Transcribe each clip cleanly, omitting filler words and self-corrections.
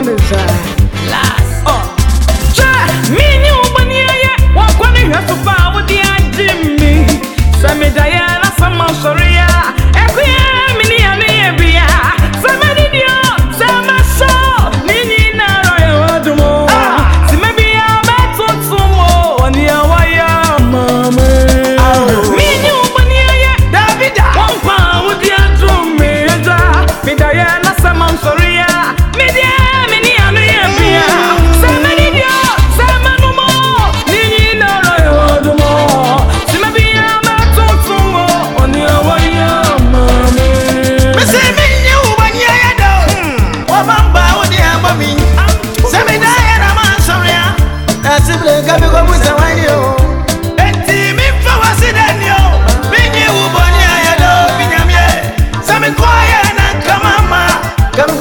Mamisa. Last. Me knew when you walk on the house of power with the Jimmy. Sammy Diana, some Monsoria, every mini and every somebody, some show, Nini Nara, so maybe I'm back to sumo on the Hawaii, Mamma. Me knew when you David, one pound with the drum major, me Diana, some Monsoria, media, mini and every somebody, some more, Nini Nara, so maybe I'm back to sumo on the Hawaii, Mamma. Me say me knew when you do. Wabamba with the amami. Say me die and I'm sorry. That's it, like I go with the wine yo. And team me for what's it then yo. Me knew when you do. Binyamye. Say me quiet and come mama. Come.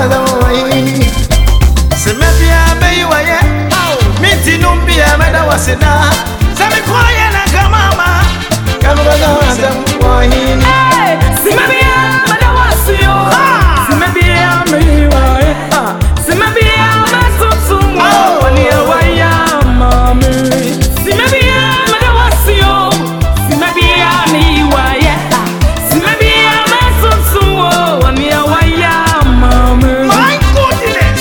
Say me be a baby waye. Me tinum be a meda wasina. Say me quiet and come mama. Come. Hey, see me be a man was you. See me be a me why? See me be a man so sumo on the Hawaii, Mamma. See me be a man was you. See me be a me why? See me be a man so sumo on the Hawaii, Mamma. My goodness!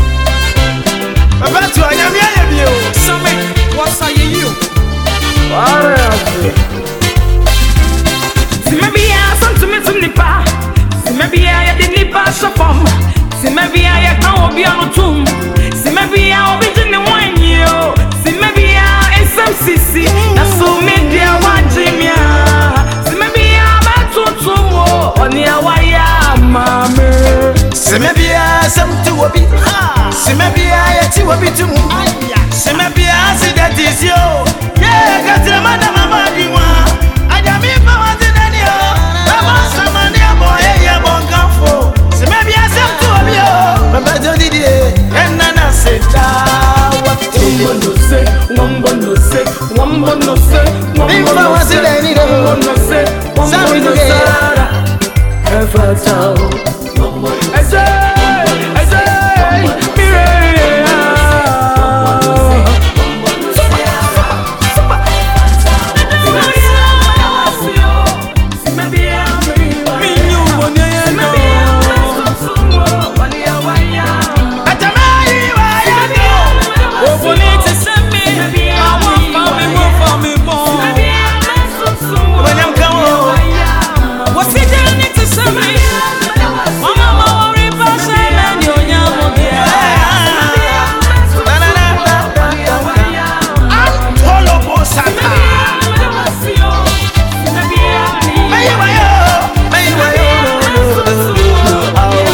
About to I am here. So me, what's are you? What else? See me be a son to me some nipa. See me be a the nipa shopom. See me be a can be on tomb. See me be a obin the one yo. See me be a SMCC. Na so me dia one jimia. See me be a batutumo on the Hawaii, Mamma. Se me be a some to a bit. Se me be a to a bit to me. Se me be a see that is yo. Yeah, got the madam Madiwa. I am in power to Daniel. I'm a summon your boy, a bon campo. Se me be a some to a yo. Papa Jody, and Nana said, what no say, one no say, one no say, one no say, one no say, ever tell. I say,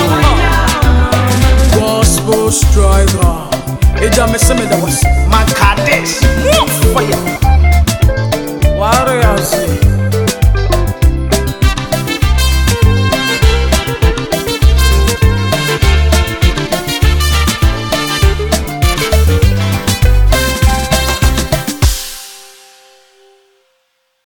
Striker, ejame seme da was. Makada.